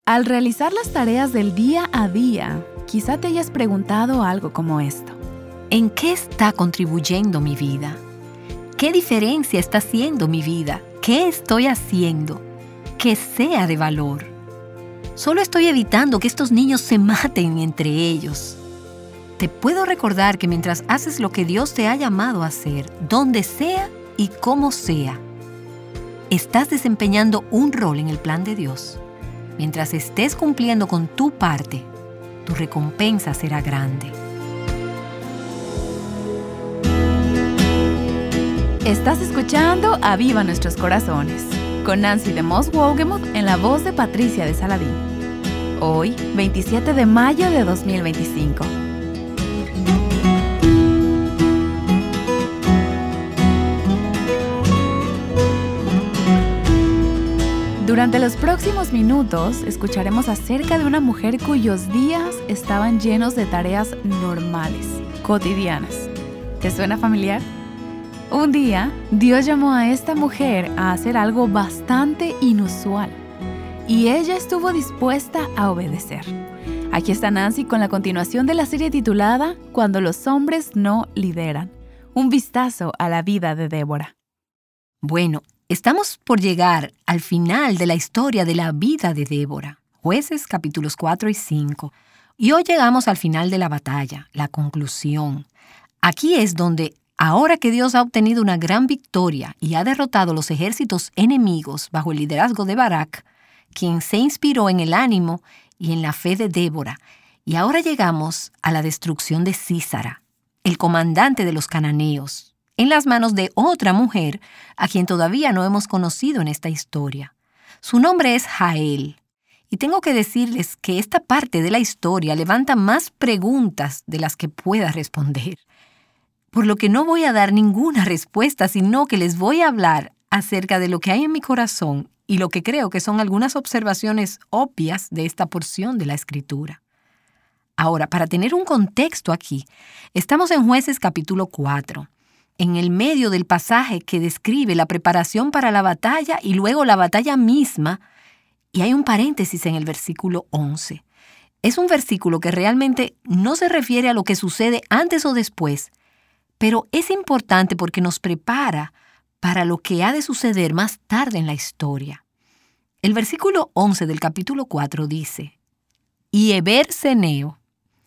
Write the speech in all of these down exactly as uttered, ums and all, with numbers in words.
Al realizar las tareas del día a día, quizá te hayas preguntado algo como esto. ¿En qué está contribuyendo mi vida? ¿Qué diferencia está haciendo mi vida? ¿Qué estoy haciendo que sea de valor? Solo estoy evitando que estos niños se maten entre ellos. Te puedo recordar que mientras haces lo que Dios te ha llamado a hacer, donde sea y como sea, estás desempeñando un rol en el plan de Dios. Mientras estés cumpliendo con tu parte, tu recompensa será grande. Estás escuchando Aviva Nuestros Corazones, con Nancy de Moss Wogemuth en la voz de Patricia de Saladín. Hoy, veintisiete de mayo de dos mil veinticinco. Durante los próximos minutos escucharemos acerca de una mujer cuyos días estaban llenos de tareas normales, cotidianas. ¿Te suena familiar? Un día, Dios llamó a esta mujer a hacer algo bastante inusual, y ella estuvo dispuesta a obedecer. Aquí está Nancy con la continuación de la serie titulada Cuando los hombres no lideran. Un vistazo a la vida de Débora. Bueno, estamos por llegar al final de la historia de la vida de Débora, Jueces capítulos cuatro y cinco, y hoy llegamos al final de la batalla, la conclusión. Aquí es donde, ahora que Dios ha obtenido una gran victoria y ha derrotado los ejércitos enemigos bajo el liderazgo de Barak, quien se inspiró en el ánimo y en la fe de Débora, y ahora llegamos a la destrucción de Sísara, el comandante de los cananeos, en las manos de otra mujer a quien todavía no hemos conocido en esta historia. Su nombre es Jael, y tengo que decirles que esta parte de la historia levanta más preguntas de las que pueda responder, por lo que no voy a dar ninguna respuesta, sino que les voy a hablar acerca de lo que hay en mi corazón y lo que creo que son algunas observaciones obvias de esta porción de la Escritura. Ahora, para tener un contexto aquí, estamos en Jueces capítulo cuatro, en el medio del pasaje que describe la preparación para la batalla y luego la batalla misma, y hay un paréntesis en el versículo once. Es un versículo que realmente no se refiere a lo que sucede antes o después, pero es importante porque nos prepara para lo que ha de suceder más tarde en la historia. El versículo once del capítulo cuatro dice: Y Heber ceneo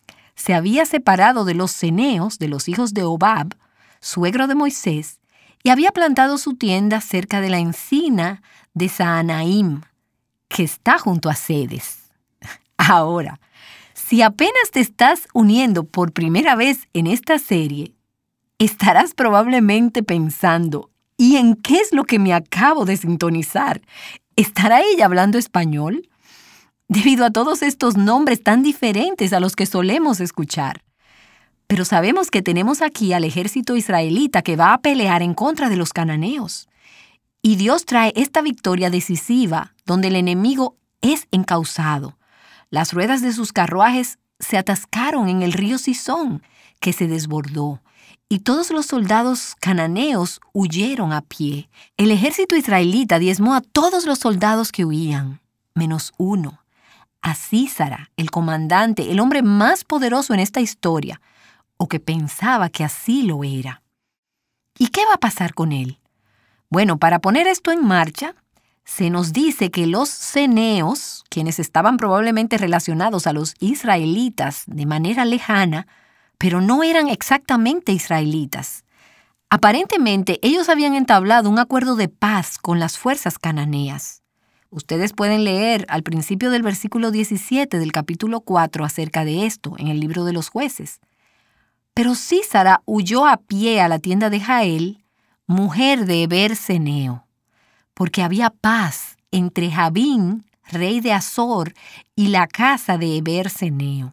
se había separado de los ceneos, de los hijos de Hobab, suegro de Moisés, y había plantado su tienda cerca de la encina de Saanaim, que está junto a Cedes. Ahora, si apenas te estás uniendo por primera vez en esta serie, estarás probablemente pensando, ¿y en qué es lo que me acabo de sintonizar? ¿Estará ella hablando español? Debido a todos estos nombres tan diferentes a los que solemos escuchar. Pero sabemos que tenemos aquí al ejército israelita que va a pelear en contra de los cananeos. Y Dios trae esta victoria decisiva donde el enemigo es encauzado. Las ruedas de sus carruajes se atascaron en el río Cisón, que se desbordó, y todos los soldados cananeos huyeron a pie. El ejército israelita diezmó a todos los soldados que huían, menos uno, a Sísara, el comandante, el hombre más poderoso en esta historia, o que pensaba que así lo era. ¿Y qué va a pasar con él? Bueno, para poner esto en marcha, se nos dice que los ceneos, quienes estaban probablemente relacionados a los israelitas de manera lejana, pero no eran exactamente israelitas. Aparentemente, ellos habían entablado un acuerdo de paz con las fuerzas cananeas. Ustedes pueden leer al principio del versículo diecisiete del capítulo cuatro acerca de esto en el libro de los Jueces. Pero Sísara huyó a pie a la tienda de Jael, mujer de Heber ceneo, porque había paz entre Jabín, rey de Azor, y la casa de Heber ceneo.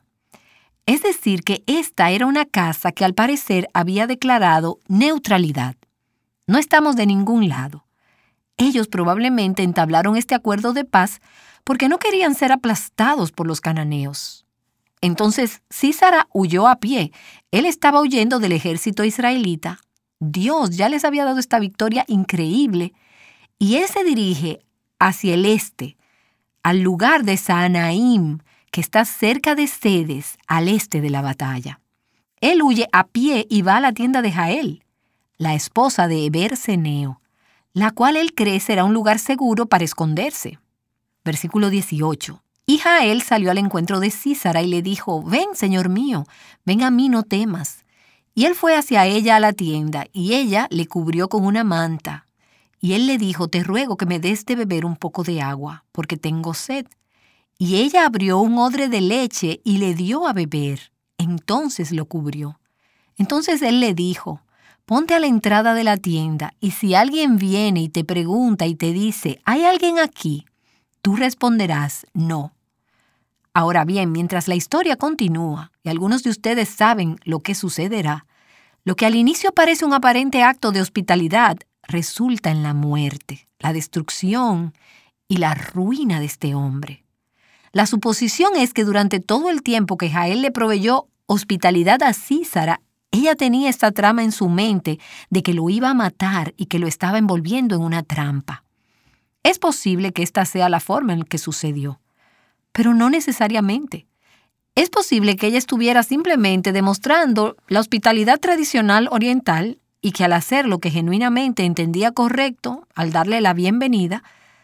Es decir, que esta era una casa que al parecer había declarado neutralidad. No estamos de ningún lado. Ellos probablemente entablaron este acuerdo de paz porque no querían ser aplastados por los cananeos. Entonces, Sísara huyó a pie. Él estaba huyendo del ejército israelita. Dios ya les había dado esta victoria increíble y él se dirige hacia el este, al lugar de Saanaim, que está cerca de Cedes, al este de la batalla. Él huye a pie y va a la tienda de Jael, la esposa de Heber Ceneo, la cual él cree será un lugar seguro para esconderse. Versículo dieciocho. Y Jael salió al encuentro de Sísara y le dijo, «Ven, señor mío, ven a mí, no temas». Y él fue hacia ella a la tienda, y ella le cubrió con una manta. Y él le dijo, «Te ruego que me des de beber un poco de agua, porque tengo sed». Y ella abrió un odre de leche y le dio a beber. Entonces lo cubrió. Entonces él le dijo, «Ponte a la entrada de la tienda, y si alguien viene y te pregunta y te dice, ¿hay alguien aquí?, tú responderás, no». Ahora bien, mientras la historia continúa, y algunos de ustedes saben lo que sucederá, lo que al inicio parece un aparente acto de hospitalidad resulta en la muerte, la destrucción y la ruina de este hombre. La suposición es que durante todo el tiempo que Jael le proveyó hospitalidad a Sísara, ella tenía esta trama en su mente de que lo iba a matar y que lo estaba envolviendo en una trampa. Es posible que esta sea la forma en que sucedió, pero no necesariamente. Es posible que ella estuviera simplemente demostrando la hospitalidad tradicional oriental y que al hacer lo que genuinamente entendía correcto, al darle la bienvenida,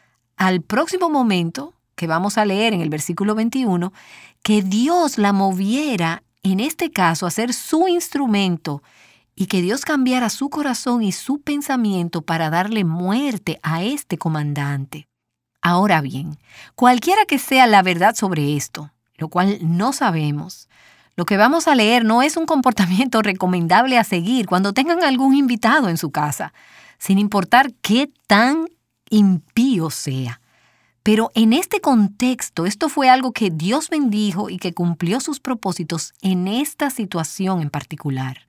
al próximo momento, que vamos a leer en el versículo veintiuno, que Dios la moviera, en este caso, a ser su instrumento y que Dios cambiara su corazón y su pensamiento para darle muerte a este comandante. Ahora bien, cualquiera que sea la verdad sobre esto, lo cual no sabemos, lo que vamos a leer no es un comportamiento recomendable a seguir cuando tengan algún invitado en su casa, sin importar qué tan impío sea. Pero en este contexto, esto fue algo que Dios bendijo y que cumplió sus propósitos en esta situación en particular.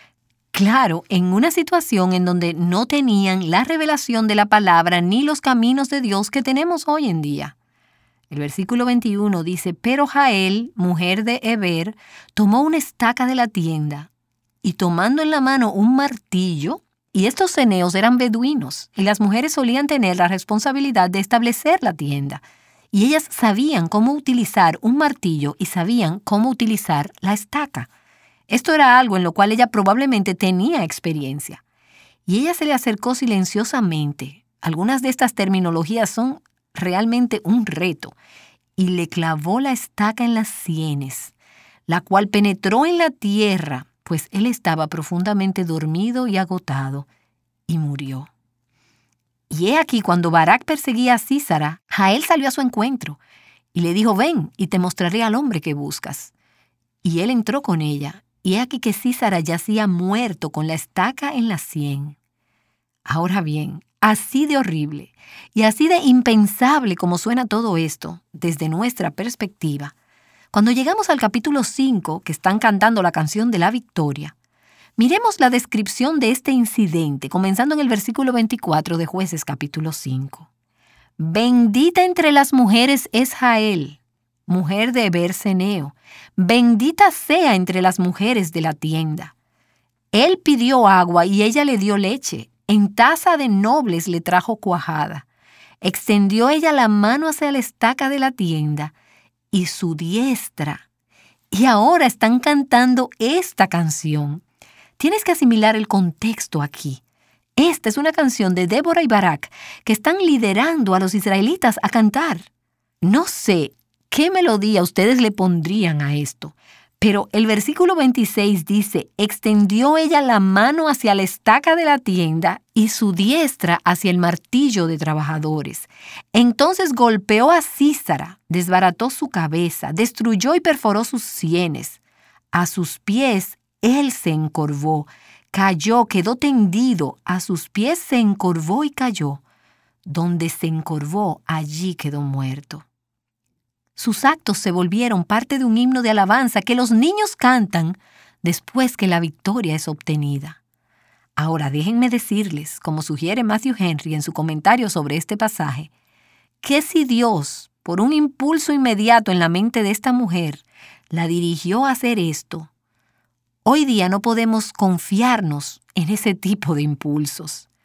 Claro, en una situación en donde no tenían la revelación de la palabra ni los caminos de Dios que tenemos hoy en día. El versículo veintiuno dice, «Pero Jael, mujer de Heber, tomó una estaca de la tienda y tomando en la mano un martillo». Y estos ceneos eran beduinos, y las mujeres solían tener la responsabilidad de establecer la tienda. Y ellas sabían cómo utilizar un martillo y sabían cómo utilizar la estaca. Esto era algo en lo cual ella probablemente tenía experiencia. Y ella se le acercó silenciosamente. Algunas de estas terminologías son realmente un reto. Y le clavó la estaca en las sienes, la cual penetró en la tierra, pues él estaba profundamente dormido y agotado, y murió. Y he aquí cuando Barak perseguía a Sísara, Jael salió a su encuentro, y le dijo, «Ven, y te mostraré al hombre que buscas». Y él entró con ella, y he aquí que Sísara yacía muerto con la estaca en la sien. Ahora bien, así de horrible, y así de impensable como suena todo esto, desde nuestra perspectiva, cuando llegamos al capítulo cinco, que están cantando la canción de la victoria, miremos la descripción de este incidente, comenzando en el versículo veinticuatro de Jueces capítulo cinco. «Bendita entre las mujeres es Jael, mujer de Heber Ceneo. Bendita sea entre las mujeres de la tienda. Él pidió agua y ella le dio leche. En taza de nobles le trajo cuajada. Extendió ella la mano hacia la estaca de la tienda y su diestra». Y ahora están cantando esta canción. Tienes que asimilar el contexto aquí. Esta es una canción de Débora y Barak que están liderando a los israelitas a cantar. No sé qué melodía ustedes le pondrían a esto, pero el versículo veintiséis dice, «Extendió ella la mano hacia la estaca de la tienda y su diestra hacia el martillo de trabajadores. Entonces golpeó a Sísara, desbarató su cabeza, destruyó y perforó sus sienes. A sus pies él se encorvó, cayó, quedó tendido, a sus pies se encorvó y cayó. Donde se encorvó, allí quedó muerto». Sus actos se volvieron parte de un himno de alabanza que los niños cantan después que la victoria es obtenida. Ahora déjenme decirles, como sugiere Matthew Henry en su comentario sobre este pasaje, que si Dios, por un impulso inmediato en la mente de esta mujer, la dirigió a hacer esto, hoy día no podemos confiarnos en ese tipo de impulsos.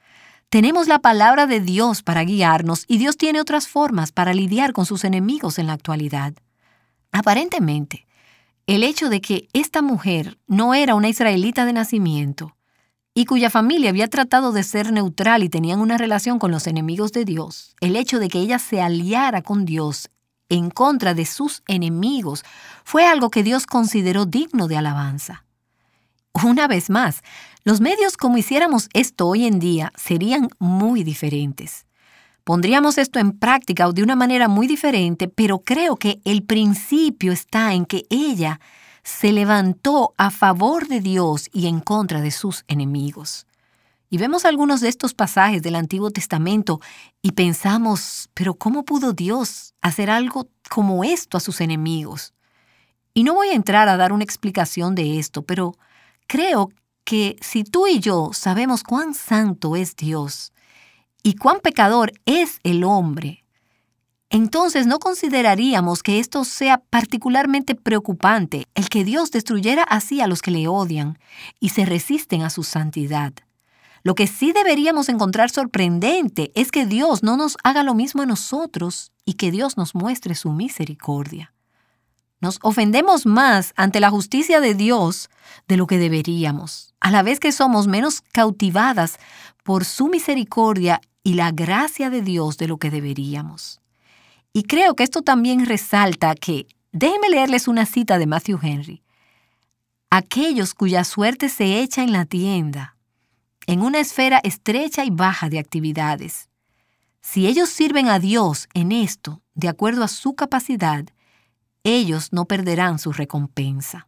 Tenemos la palabra de Dios para guiarnos y Dios tiene otras formas para lidiar con sus enemigos en la actualidad. Aparentemente, el hecho de que esta mujer no era una israelita de nacimiento y cuya familia había tratado de ser neutral y tenían una relación con los enemigos de Dios, el hecho de que ella se aliara con Dios en contra de sus enemigos, fue algo que Dios consideró digno de alabanza. Una vez más, los medios como hiciéramos esto hoy en día serían muy diferentes. Pondríamos esto en práctica de una manera muy diferente, pero creo que el principio está en que ella se levantó a favor de Dios y en contra de sus enemigos. Y vemos algunos de estos pasajes del Antiguo Testamento y pensamos, pero ¿cómo pudo Dios hacer algo como esto a sus enemigos? Y no voy a entrar a dar una explicación de esto, pero creo que si tú y yo sabemos cuán santo es Dios y cuán pecador es el hombre, entonces no consideraríamos que esto sea particularmente preocupante, el que Dios destruyera así a los que le odian y se resisten a su santidad. Lo que sí deberíamos encontrar sorprendente es que Dios no nos haga lo mismo a nosotros y que Dios nos muestre su misericordia. Nos ofendemos más ante la justicia de Dios de lo que deberíamos, a la vez que somos menos cautivadas por su misericordia y la gracia de Dios de lo que deberíamos. Y creo que esto también resalta que, déjenme leerles una cita de Matthew Henry, aquellos cuya suerte se echa en la tienda, en una esfera estrecha y baja de actividades, si ellos sirven a Dios en esto, de acuerdo a su capacidad, ellos no perderán su recompensa.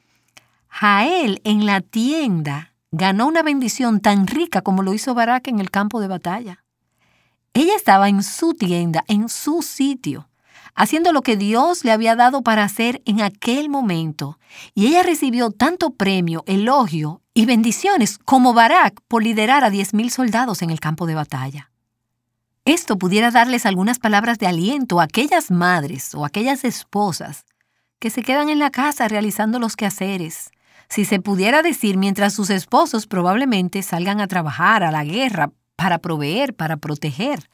Jael en la tienda ganó una bendición tan rica como lo hizo Barak en el campo de batalla. Ella estaba en su tienda, en su sitio, haciendo lo que Dios le había dado para hacer en aquel momento, y ella recibió tanto premio, elogio y bendiciones como Barak por liderar a diez mil soldados en el campo de batalla. Esto pudiera darles algunas palabras de aliento a aquellas madres o aquellas esposas que se quedan en la casa realizando los quehaceres. Si se pudiera decir, mientras sus esposos probablemente salgan a trabajar, a la guerra, para proveer, para proteger.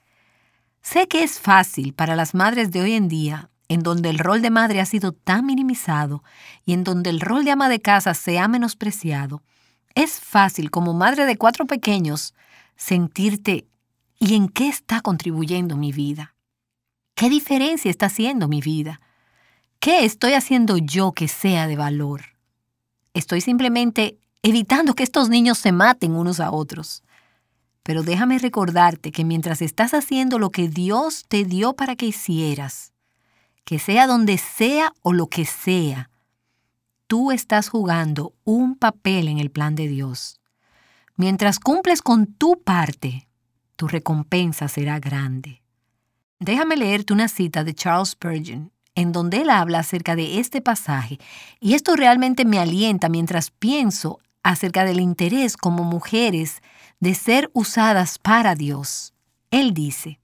Sé que es fácil para las madres de hoy en día, en donde el rol de madre ha sido tan minimizado y en donde el rol de ama de casa se ha menospreciado. Es fácil, como madre de cuatro pequeños, sentirte ¿y en qué está contribuyendo mi vida? ¿Qué diferencia está haciendo mi vida? ¿Qué estoy haciendo yo que sea de valor? Estoy simplemente evitando que estos niños se maten unos a otros. Pero déjame recordarte que mientras estás haciendo lo que Dios te dio para que hicieras, que sea donde sea o lo que sea, tú estás jugando un papel en el plan de Dios. Mientras cumples con tu parte, tu recompensa será grande. Déjame leerte una cita de Charles Spurgeon, en donde él habla acerca de este pasaje, y esto realmente me alienta mientras pienso acerca del interés como mujeres de ser usadas para Dios. Él dice,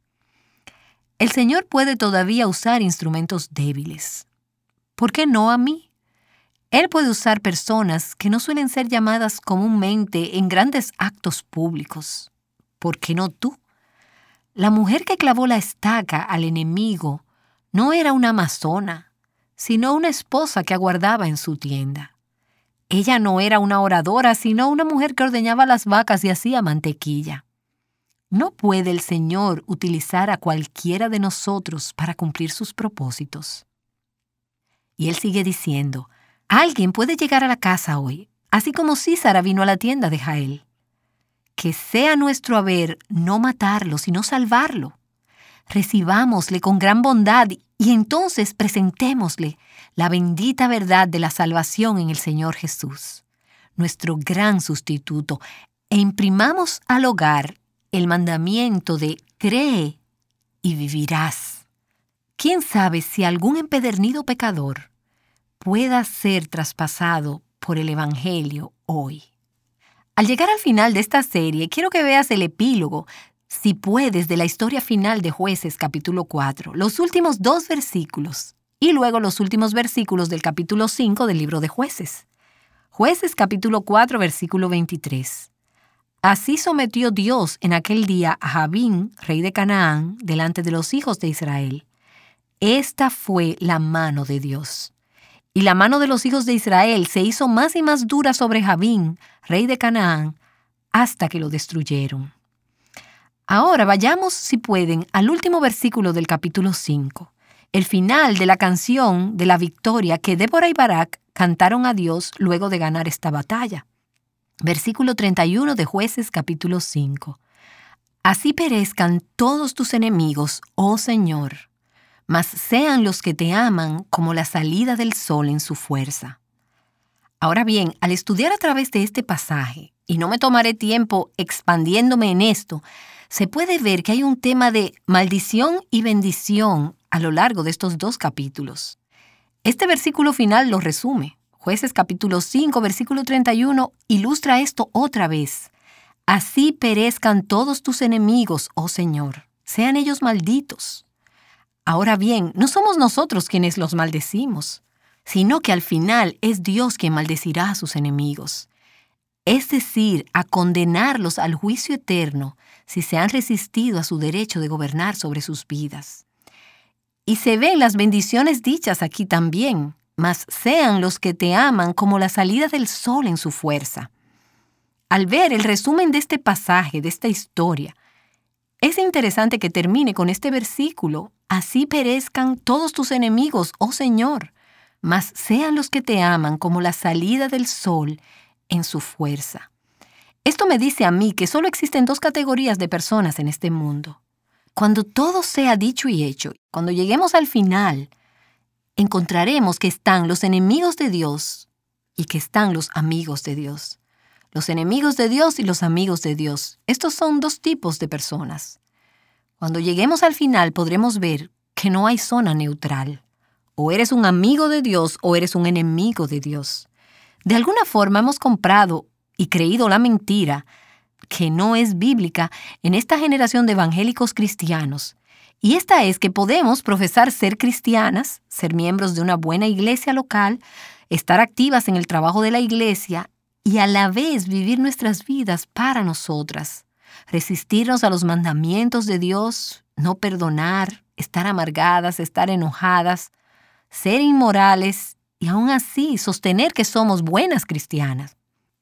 el Señor puede todavía usar instrumentos débiles. ¿Por qué no a mí? Él puede usar personas que no suelen ser llamadas comúnmente en grandes actos públicos. ¿Por qué no tú? La mujer que clavó la estaca al enemigo no era una amazona, sino una esposa que aguardaba en su tienda. Ella no era una oradora, sino una mujer que ordeñaba las vacas y hacía mantequilla. ¿No puede el Señor utilizar a cualquiera de nosotros para cumplir sus propósitos? Y él sigue diciendo, alguien puede llegar a la casa hoy, así como Císara vino a la tienda de Jael. Que sea nuestro haber no matarlo, sino salvarlo. Recibámosle con gran bondad y entonces presentémosle la bendita verdad de la salvación en el Señor Jesús, nuestro gran sustituto, e imprimamos al hogar el mandamiento de cree y vivirás. ¿Quién sabe si algún empedernido pecador pueda ser traspasado por el Evangelio hoy? Al llegar al final de esta serie, quiero que veas el epílogo, si puedes, de la historia final de Jueces capítulo cuatro, los últimos dos versículos, y luego los últimos versículos del capítulo cinco del libro de Jueces. Jueces capítulo cuatro, versículo veintitrés. Así sometió Dios en aquel día a Jabín, rey de Canaán, delante de los hijos de Israel. Esta fue la mano de Dios. Y la mano de los hijos de Israel se hizo más y más dura sobre Jabín, rey de Canaán, hasta que lo destruyeron. Ahora vayamos, si pueden, al último versículo del capítulo cinco, el final de la canción de la victoria que Débora y Barak cantaron a Dios luego de ganar esta batalla. Versículo treinta y uno de Jueces capítulo cinco. Así perezcan todos tus enemigos, oh Señor, mas sean los que te aman como la salida del sol en su fuerza. Ahora bien, al estudiar a través de este pasaje, y no me tomaré tiempo expandiéndome en esto, se puede ver que hay un tema de maldición y bendición a lo largo de estos dos capítulos. Este versículo final lo resume. Jueces capítulo cinco, versículo treinta y uno, ilustra esto otra vez. Así perezcan todos tus enemigos, oh Señor, sean ellos malditos. Ahora bien, no somos nosotros quienes los maldecimos, sino que al final es Dios quien maldecirá a sus enemigos. Es decir, a condenarlos al juicio eterno si se han resistido a su derecho de gobernar sobre sus vidas. Y se ven las bendiciones dichas aquí también, mas sean los que te aman como la salida del sol en su fuerza. Al ver el resumen de este pasaje, de esta historia, es interesante que termine con este versículo: así perezcan todos tus enemigos, oh Señor, mas sean los que te aman como la salida del sol en su fuerza. Esto me dice a mí que solo existen dos categorías de personas en este mundo. Cuando todo sea dicho y hecho, cuando lleguemos al final, encontraremos que están los enemigos de Dios y que están los amigos de Dios. Los enemigos de Dios y los amigos de Dios. Estos son dos tipos de personas. Cuando lleguemos al final podremos ver que no hay zona neutral. O eres un amigo de Dios o eres un enemigo de Dios. De alguna forma hemos comprado y creído la mentira, que no es bíblica, en esta generación de evangélicos cristianos. Y esta es que podemos profesar ser cristianas, ser miembros de una buena iglesia local, estar activas en el trabajo de la iglesia y a la vez vivir nuestras vidas para nosotras, resistirnos a los mandamientos de Dios, no perdonar, estar amargadas, estar enojadas, ser inmorales y aún así sostener que somos buenas cristianas.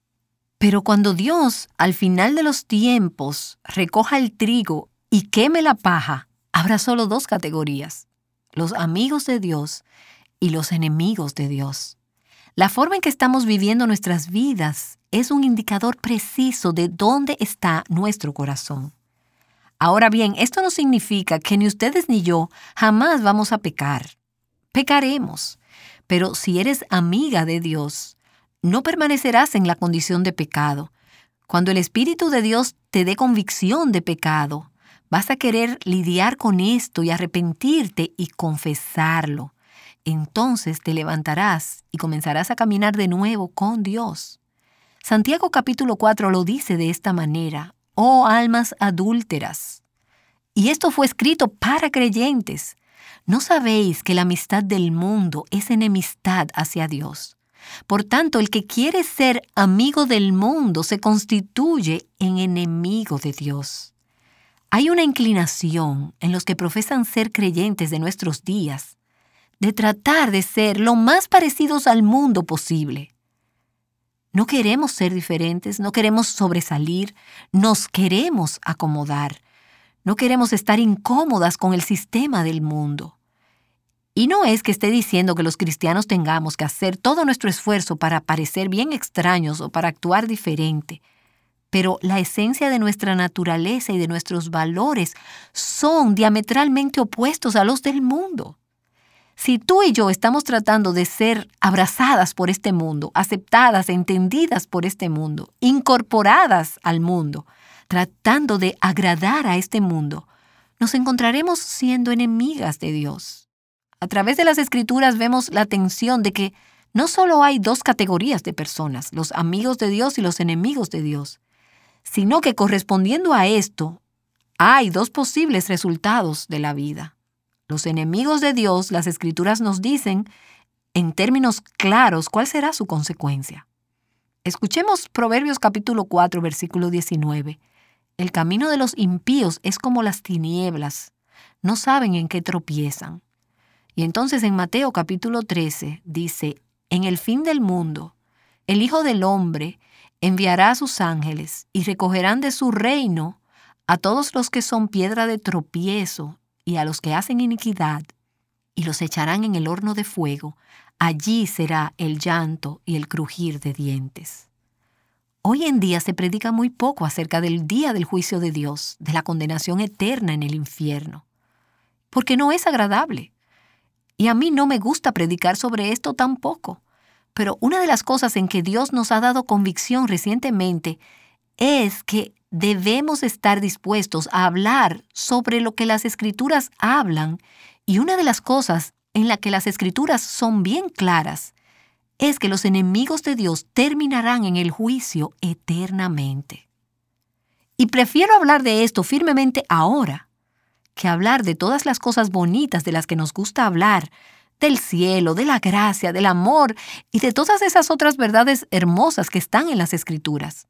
Pero cuando Dios, al final de los tiempos, recoja el trigo y queme la paja, habrá solo dos categorías: los amigos de Dios y los enemigos de Dios. La forma en que estamos viviendo nuestras vidas es un indicador preciso de dónde está nuestro corazón. Ahora bien, esto no significa que ni ustedes ni yo jamás vamos a pecar. Pecaremos, pero si eres amiga de Dios, no permanecerás en la condición de pecado. Cuando el Espíritu de Dios te dé convicción de pecado, vas a querer lidiar con esto y arrepentirte y confesarlo. Entonces te levantarás y comenzarás a caminar de nuevo con Dios. Santiago capítulo cuatro lo dice de esta manera: oh almas adúlteras. Y esto fue escrito para creyentes. ¿No sabéis que la amistad del mundo es enemistad hacia Dios? Por tanto, el que quiere ser amigo del mundo se constituye en enemigo de Dios. Hay una inclinación en los que profesan ser creyentes de nuestros días de tratar de ser lo más parecidos al mundo posible. No queremos ser diferentes, no queremos sobresalir, nos queremos acomodar. No queremos estar incómodas con el sistema del mundo. Y no es que esté diciendo que los cristianos tengamos que hacer todo nuestro esfuerzo para parecer bien extraños o para actuar diferente, pero la esencia de nuestra naturaleza y de nuestros valores son diametralmente opuestos a los del mundo. Si tú y yo estamos tratando de ser abrazadas por este mundo, aceptadas, entendidas por este mundo, incorporadas al mundo, tratando de agradar a este mundo, nos encontraremos siendo enemigas de Dios. A través de las Escrituras vemos la tensión de que no solo hay dos categorías de personas, los amigos de Dios y los enemigos de Dios, sino que correspondiendo a esto, hay dos posibles resultados de la vida. Los enemigos de Dios, las Escrituras nos dicen, en términos claros, cuál será su consecuencia. Escuchemos Proverbios capítulo cuatro, versículo diecinueve. El camino de los impíos es como las tinieblas, no saben en qué tropiezan. Y entonces en Mateo capítulo trece dice, en el fin del mundo, el Hijo del Hombre enviará a sus ángeles y recogerán de su reino a todos los que son piedra de tropiezo y a los que hacen iniquidad, y los echarán en el horno de fuego. Allí será el llanto y el crujir de dientes. Hoy en día se predica muy poco acerca del día del juicio de Dios, de la condenación eterna en el infierno, porque no es agradable. Y a mí no me gusta predicar sobre esto tampoco. Pero una de las cosas en que Dios nos ha dado convicción recientemente es que debemos estar dispuestos a hablar sobre lo que las Escrituras hablan, y una de las cosas en la que las Escrituras son bien claras es que los enemigos de Dios terminarán en el juicio eternamente. Y prefiero hablar de esto firmemente ahora que hablar de todas las cosas bonitas de las que nos gusta hablar, del cielo, de la gracia, del amor y de todas esas otras verdades hermosas que están en las Escrituras.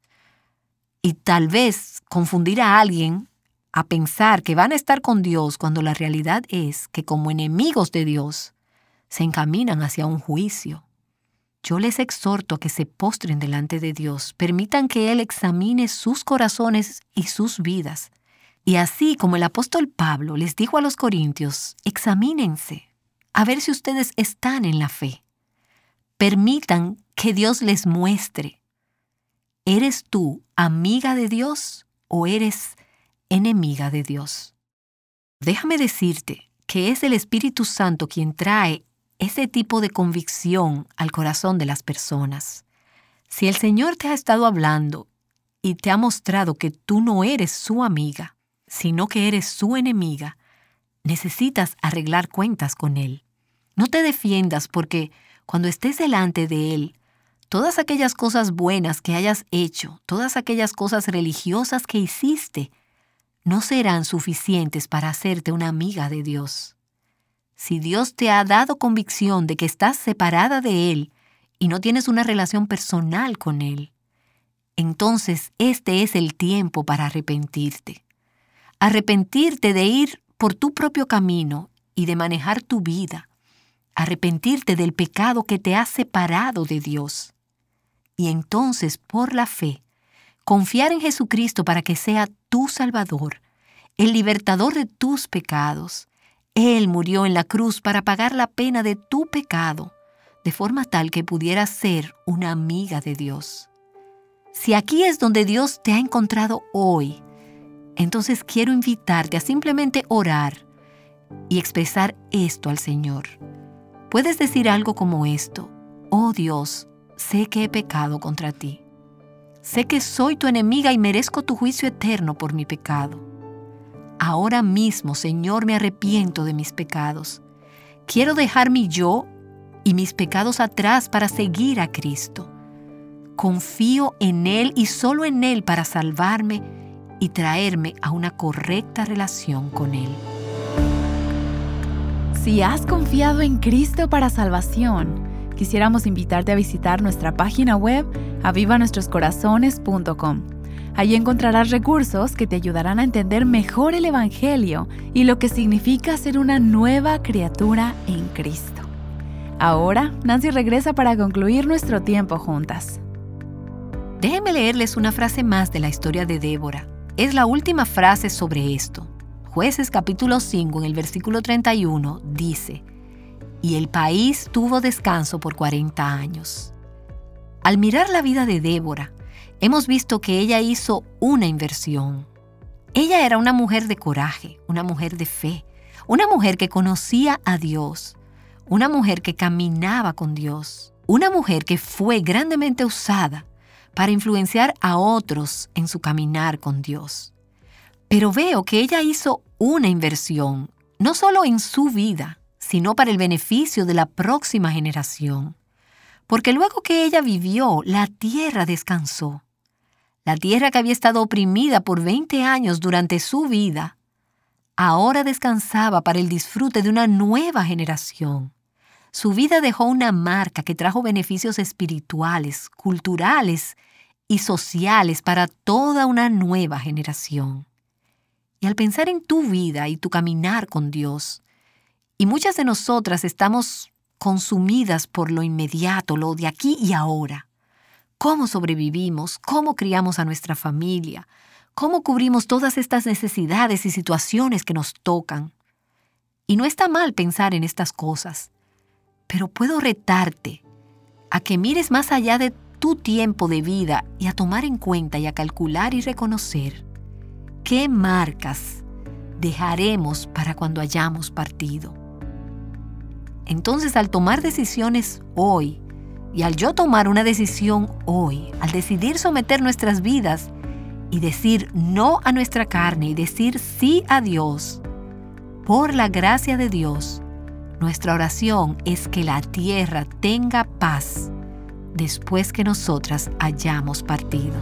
Y tal vez confundir a alguien a pensar que van a estar con Dios cuando la realidad es que como enemigos de Dios se encaminan hacia un juicio. Yo les exhorto a que se postren delante de Dios, permitan que Él examine sus corazones y sus vidas. Y así como el apóstol Pablo les dijo a los corintios, examínense, a ver si ustedes están en la fe. Permitan que Dios les muestre. ¿Eres tú amiga de Dios o eres enemiga de Dios? Déjame decirte que es el Espíritu Santo quien trae ese tipo de convicción al corazón de las personas. Si el Señor te ha estado hablando y te ha mostrado que tú no eres su amiga, sino que eres su enemiga, necesitas arreglar cuentas con Él. No te defiendas porque cuando estés delante de Él, todas aquellas cosas buenas que hayas hecho, todas aquellas cosas religiosas que hiciste, no serán suficientes para hacerte una amiga de Dios. Si Dios te ha dado convicción de que estás separada de Él y no tienes una relación personal con Él, entonces este es el tiempo para arrepentirte. Arrepentirte de ir por tu propio camino y de manejar tu vida. Arrepentirte del pecado que te ha separado de Dios. Y entonces, por la fe, confiar en Jesucristo para que sea tu Salvador, el libertador de tus pecados. Él murió en la cruz para pagar la pena de tu pecado, de forma tal que pudieras ser una amiga de Dios. Si aquí es donde Dios te ha encontrado hoy, entonces quiero invitarte a simplemente orar y expresar esto al Señor. Puedes decir algo como esto: oh Dios, sé que he pecado contra ti. Sé que soy tu enemiga y merezco tu juicio eterno por mi pecado. Ahora mismo, Señor, me arrepiento de mis pecados. Quiero dejar mi yo y mis pecados atrás para seguir a Cristo. Confío en Él y solo en Él para salvarme y traerme a una correcta relación con Él. Si has confiado en Cristo para salvación, quisiéramos invitarte a visitar nuestra página web aviva nuestros corazones punto com. Allí encontrarás recursos que te ayudarán a entender mejor el Evangelio y lo que significa ser una nueva criatura en Cristo. Ahora, Nancy regresa para concluir nuestro tiempo juntas. Déjenme leerles una frase más de la historia de Débora. Es la última frase sobre esto. Jueces capítulo cinco, en el versículo treinta y uno, dice: y el país tuvo descanso por cuarenta años. Al mirar la vida de Débora, hemos visto que ella hizo una inversión. Ella era una mujer de coraje, una mujer de fe, una mujer que conocía a Dios, una mujer que caminaba con Dios, una mujer que fue grandemente usada para influenciar a otros en su caminar con Dios. Pero veo que ella hizo una inversión, no solo en su vida, sino para el beneficio de la próxima generación. Porque luego que ella vivió, la tierra descansó. La tierra que había estado oprimida por veinte años durante su vida, ahora descansaba para el disfrute de una nueva generación. Su vida dejó una marca que trajo beneficios espirituales, culturales y sociales para toda una nueva generación. Y al pensar en tu vida y tu caminar con Dios, y muchas de nosotras estamos consumidas por lo inmediato, lo de aquí y ahora. ¿Cómo sobrevivimos? ¿Cómo criamos a nuestra familia? ¿Cómo cubrimos todas estas necesidades y situaciones que nos tocan? Y no está mal pensar en estas cosas, pero puedo retarte a que mires más allá de tu tiempo de vida y a tomar en cuenta y a calcular y reconocer qué marcas dejaremos para cuando hayamos partido. Entonces, al tomar decisiones hoy, y al yo tomar una decisión hoy, al decidir someter nuestras vidas y decir no a nuestra carne y decir sí a Dios, por la gracia de Dios, nuestra oración es que la tierra tenga paz después que nosotras hayamos partido.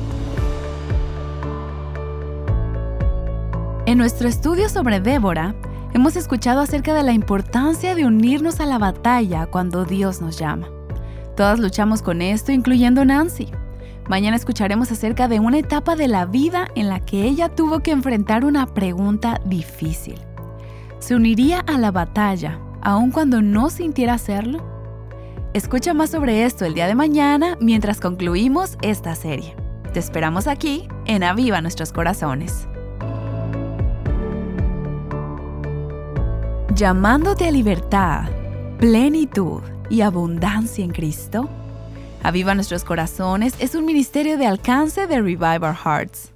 En nuestro estudio sobre Débora, hemos escuchado acerca de la importancia de unirnos a la batalla cuando Dios nos llama. Todas luchamos con esto, incluyendo Nancy. Mañana escucharemos acerca de una etapa de la vida en la que ella tuvo que enfrentar una pregunta difícil. ¿Se uniría a la batalla aun cuando no sintiera hacerlo? Escucha más sobre esto el día de mañana mientras concluimos esta serie. Te esperamos aquí en Aviva Nuestros Corazones. Llamándote a libertad, plenitud y abundancia en Cristo. Aviva Nuestros Corazones es un ministerio de alcance de Revive Our Hearts.